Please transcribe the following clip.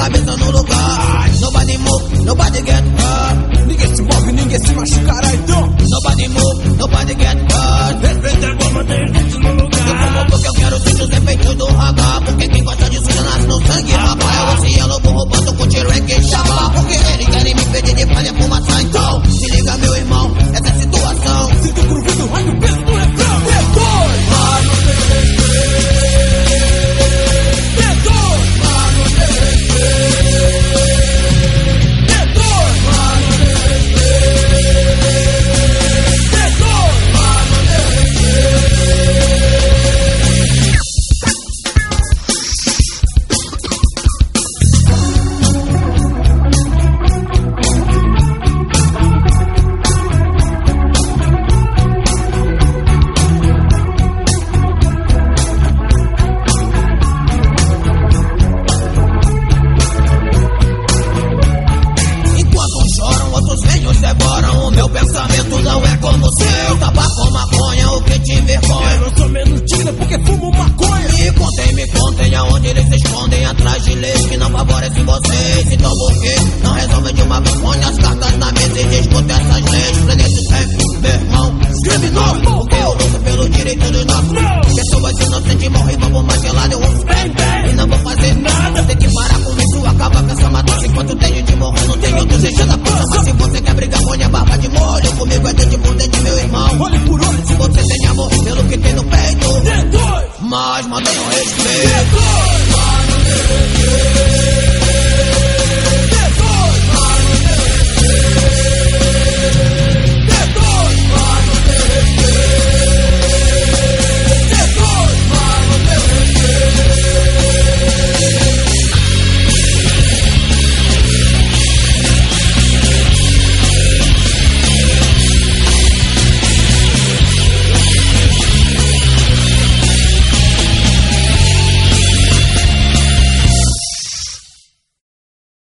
cabeça no lugar. Nobody move, nobody get hurt. Ninguém se move, ninguém se machucará então. Nobody move, nobody get hurt. Respeita a bomba, tem gente no lugar. Eu fumo porque eu quero sentir os efeitos do raga. Porque quem gosta disso já nasce no sangue, rapaz. Eu cielo, vou roubando com T-Rex e chapa. Porque eles querem me pedir de palha fumaça. Então, se liga meu irmão, essa é a situação. Sinto o groove do rádio, peso no refrão. Pessoas inocentes morrem